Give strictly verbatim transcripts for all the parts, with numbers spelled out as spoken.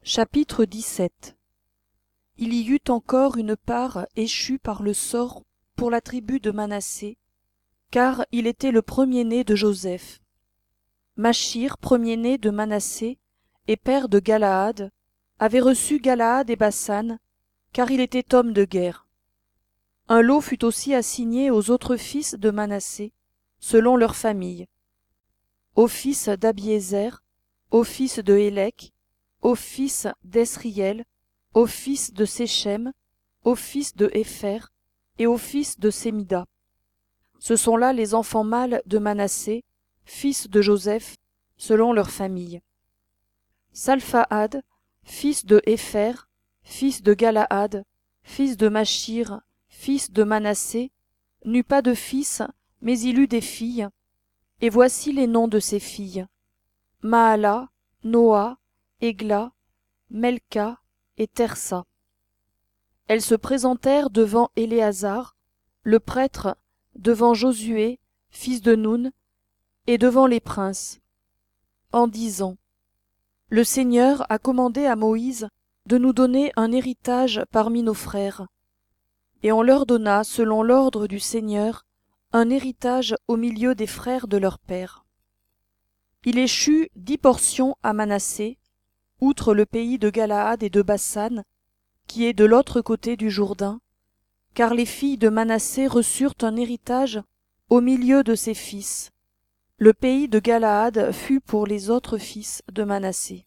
Chapitre dix-sept. Il y eut encore une part échue par le sort pour la tribu de Manassé, car il était le premier-né de Joseph. Machir, premier-né de Manassé et père de Galaad, avait reçu Galaad et Basan, car il était homme de guerre. Un lot fut aussi assigné aux autres fils de Manassé, selon leurs familles. Aux fils d'Abiézer, aux fils de Hélec, aux fils d'Esriel, aux fils de Séchem, aux fils de Hépher et aux fils de Sémida. Ce sont là les enfants mâles de Manassé, fils de Joseph, selon leurs familles. Salphaad, fils de Hépher, fils de Galaad, fils de Machir, fils de Manassé, n'eut pas de fils, mais il eut des filles, et voici les noms de ses filles: Mahala, Noa, Égla, Melka et Tersa. Elles se présentèrent devant Éléazar, le prêtre, devant Josué, fils de Nun, et devant les princes, en disant: Le Seigneur a commandé à Moïse de nous donner un héritage parmi nos frères. Et on leur donna, selon l'ordre du Seigneur, un héritage au milieu des frères de leur père. Il échut dix portions à Manassé, outre le pays de Galaad et de Basan, qui est de l'autre côté du Jourdain, car les filles de Manassé reçurent un héritage au milieu de ses fils. Le pays de Galaad fut pour les autres fils de Manassé.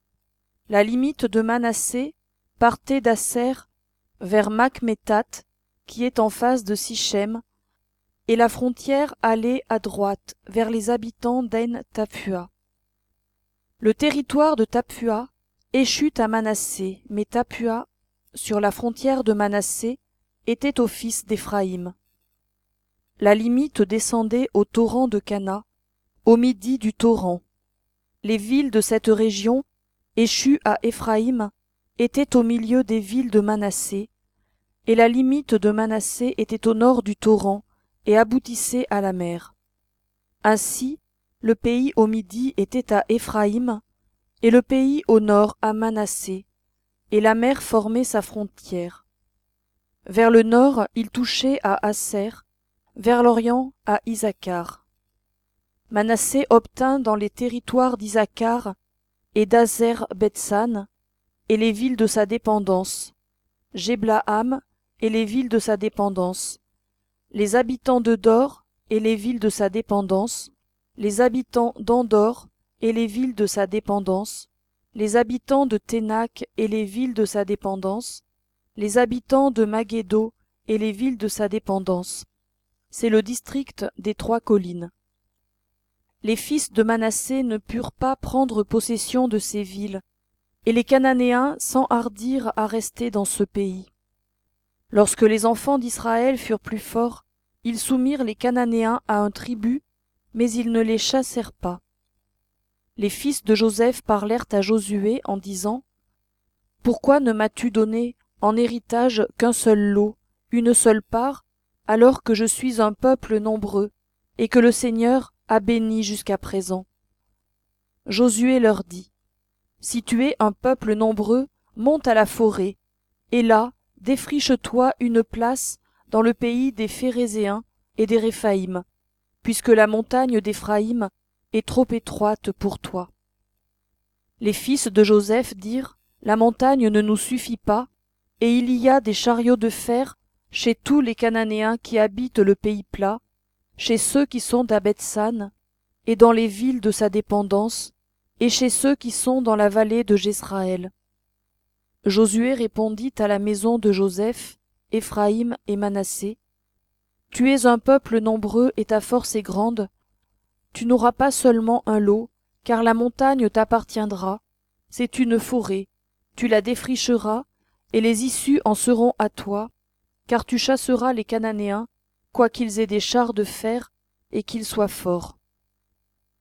La limite de Manassé partait d'Asser vers Makmétat, qui est en face de Sichem, et la frontière allait à droite vers les habitants d'Ain Taphua. Le territoire de Taphua échut à Manassé, mais Taphua, sur la frontière de Manassé, était aux fils d'Éphraïm. La limite descendait au torrent de Cana, au midi du torrent. Les villes de cette région, échues à Éphraïm, étaient au milieu des villes de Manassé, et la limite de Manassé était au nord du torrent et aboutissait à la mer. Ainsi, le pays au midi était à Éphraïm, et le pays au nord à Manassé, et la mer formait sa frontière. Vers le nord, il touchait à Asser, vers l'orient à Issacar. Manassé obtint dans les territoires d'Issacar et d'Azer-Bethsan, et les villes de sa dépendance, Jéblaam et les villes de sa dépendance, les habitants de Dor et les villes de sa dépendance, les habitants d'Andor et les villes de sa dépendance, les habitants de Ténac et les villes de sa dépendance, les habitants de Magédo et les villes de sa dépendance. C'est le district des trois collines. Les fils de Manassé ne purent pas prendre possession de ces villes, et les Cananéens s'enhardirent à rester dans ce pays. Lorsque les enfants d'Israël furent plus forts, ils soumirent les Cananéens à un tribut, mais ils ne les chassèrent pas. Les fils de Joseph parlèrent à Josué en disant: Pourquoi ne m'as-tu donné en héritage qu'un seul lot, une seule part, alors que je suis un peuple nombreux, et que le Seigneur a béni jusqu'à présent? Josué leur dit: Si tu es un peuple nombreux, monte à la forêt, et là, défriche-toi une place dans le pays des Phérézéens et des Réphaïm, puisque la montagne d'Éphraïm est trop étroite pour toi. Les fils de Joseph dirent: La montagne ne nous suffit pas, et il y a des chariots de fer chez tous les Cananéens qui habitent le pays plat, chez ceux qui sont à Bethsan, et dans les villes de sa dépendance, et chez ceux qui sont dans la vallée de Jezraël. Josué répondit à la maison de Joseph, Éphraïm et Manassé: Tu es un peuple nombreux et ta force est grande. Tu n'auras pas seulement un lot, car la montagne t'appartiendra. C'est une forêt. Tu la défricheras, et les issues en seront à toi, car tu chasseras les Cananéens, quoiqu'ils aient des chars de fer et qu'ils soient forts.